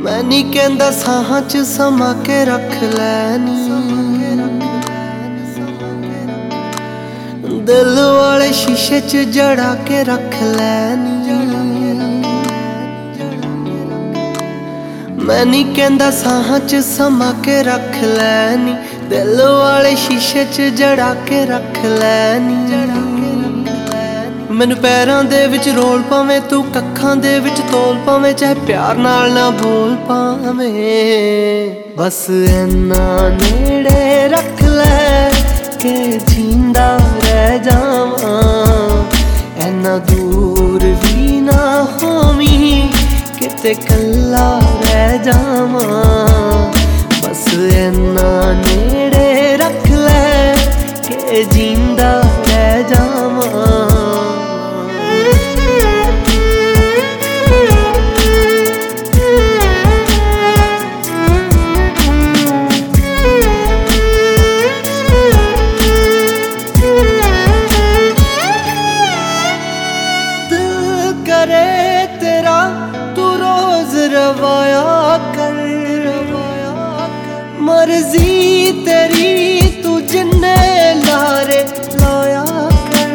मैं नहीं कहंदा साहां च समा के रख लैनी, दिल वाले शीशे च जड़ा के रख लैनी। मैं नहीं कहंदा साहां च समा के रख लैनी, दिल वाले शीशे च जड़ा के रख लैनी। मैनू पैरां दे विच रोल पावें तू कक्खां दे विच तोल पावें, चाहे प्यार नाल ना बोल पावें। बस इन्ना नेड़े रख ले के जींदा रह जावां, इन्ना दूर भी ना होवीं किते कल्ला रह जावां। बस इन्ना नेड़े रख ले के जींदा रह जावां। तेरा तू रोज रवाया कर, मर्जी तेरी तू जिन्ने लारे लाया कर।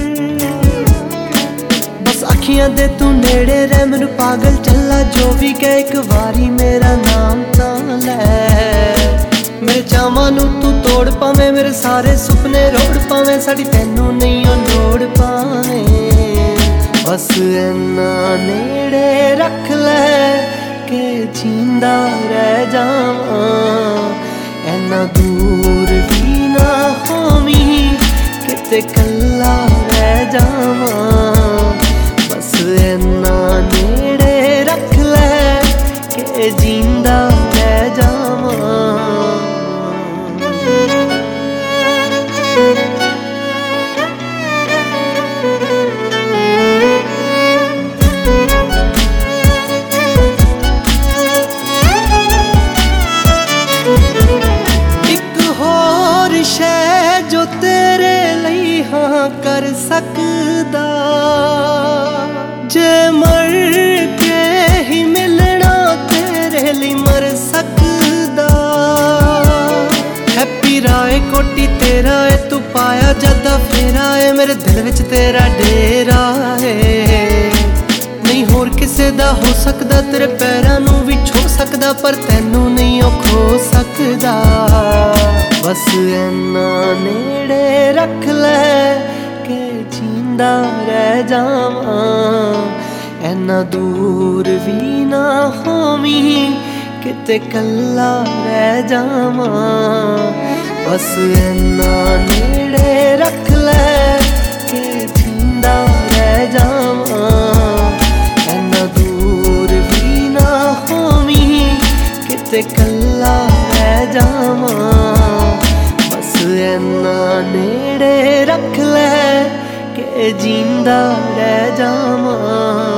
बस अखियां दे तू नेड़े रह, मैनू पागल चला जो भी कहे, एक बारी मेरा नाम तां लै। मेरे चावां नू तू तोड़ पावें, मेरे सारे सुपने रोड़ पावें, साड़ी तैनू नहीं ओ लोड़ पावें। बस इन्ना नेड़े रख ले के जींदा रह जावां, इन्ना दूर भी ना होवीं किते कल्ला रह जावां। बस इन्ना नेड़े रख ले के जींदा रह जावां। जो तेरे लई हाँ कर सकदा, जे मर के ही मिलना तेरे लिए मर सकदा। हैप्पी राय कोटी तेरा है, तू पाया जदा फेरा है, मेरे दिल विच तेरा डेरा है। नहीं होर किसे दा हो सकदा, तेरे पैरां नू भी छो सकदा, पर तैनू नहीं ओ खो सकदा। बस इन्ना नेड़े रख ले के जींदा रह जावां, इन्ना दूर भी ना होवीं किते कल्ला रह जावां। बस इन्ना नेड़े रख ले के जींदा रह जावां, इन्ना दूर भी ना होवीं किते कल्ला रह जावां। इन्ना नेड़े रख ले के जींदा रह जावां।